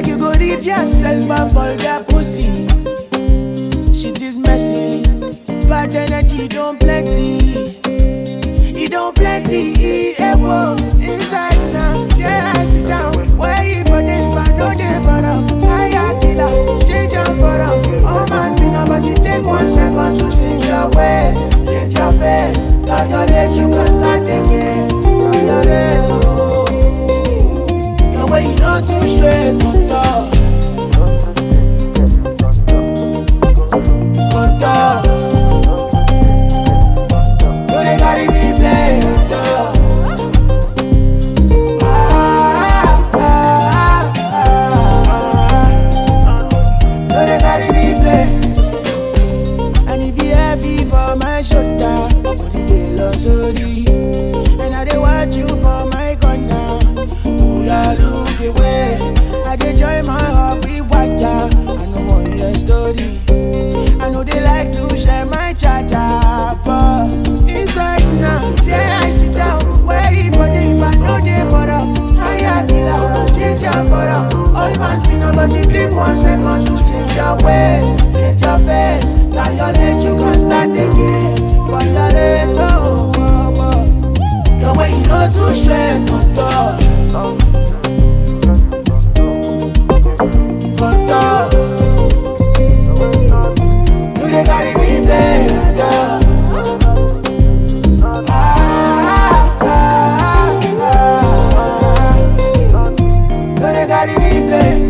Like you go read yourself and fall that pussy. Shit is messy. Bad energy don't plenty. It don't plenty. Whoa. Inside now, there I sit down. Where you for them, if I know they for them. I got killer, change them for them. Oh man, see now, but you take 1 second to change your ways, change your face. Turn your days, you can start again. Turn your days, oh. Your way you know too straight, good talk. Good talk. You they carry me play, good talk. And I dey watch you for my corner. Pull out, look away. I dey join my heart with water. I know want your story. I know they like to share my charger, but inside now, there I sit down. Waiting for them, if I know they for them. I got killer, change your for them. All man see now, but you take 1 second to change your ways, change your face. Now your days you can start again. But your days, oh. The way you know too straight, good talk. Good talk. You dey carry me play, dog. You dey carry me play.